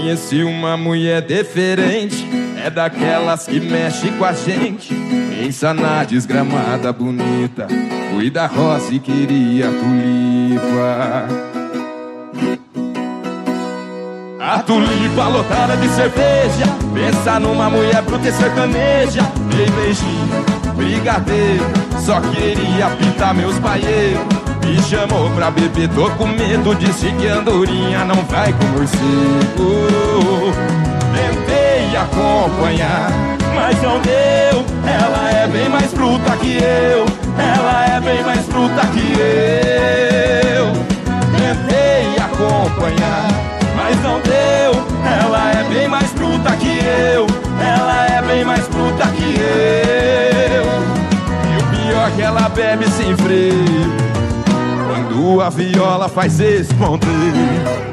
conheci uma mulher diferente, é daquelas que mexe com a gente. Pensa na desgramada bonita, fui da roça e queria tulipa. A tulipa lotada de cerveja, pensa numa mulher bruta e sertaneja. Dei beijinho, brigadeiro, só queria pintar meus baieiros. Me chamou pra beber, tô com medo, disse que andorinha não vai com morcego. Tentei acompanhar, mas não deu. Ela é bem mais bruta que eu, ela é bem mais bruta que eu. Tentei acompanhar, mas não deu. Ela é bem mais bruta que eu, ela é bem mais bruta que eu. E o pior é que ela bebe sem freio, quando a viola faz esse ponteio.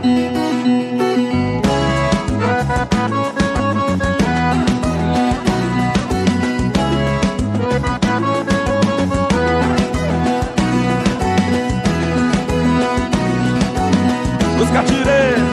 Os catireiros,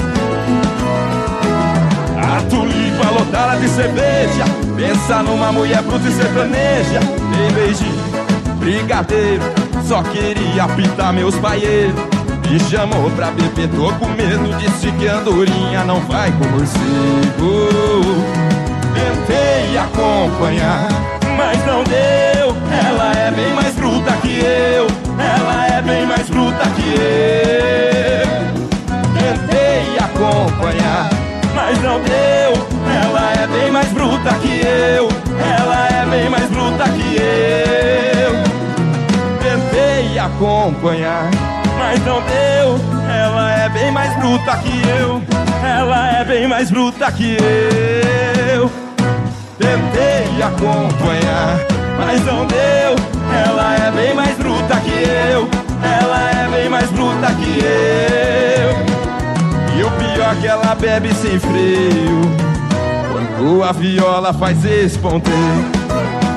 a tulipa lotada de cerveja, pensa numa mulher bruta e sertaneja. Dei beijinho, brigadeiro, só queria pintar meus baieiros. Me chamou pra beber, tô com medo, disse que andorinha não vai com morcego. Tentei acompanhar, mas não deu. Ela é bem mais bruta que eu, ela é bem mais bruta que eu. Tentei acompanhar, mas não deu. Ela é bem mais bruta que eu, ela é bem mais bruta que eu. Tentei acompanhar, mas não deu. Ela é bem mais bruta que eu, ela é bem mais bruta que eu. Tentei acompanhar, mas não deu. Ela é bem mais bruta que eu, ela é bem mais bruta que eu. E o pior é que ela bebe sem freio, quando a viola faz esse ponteio.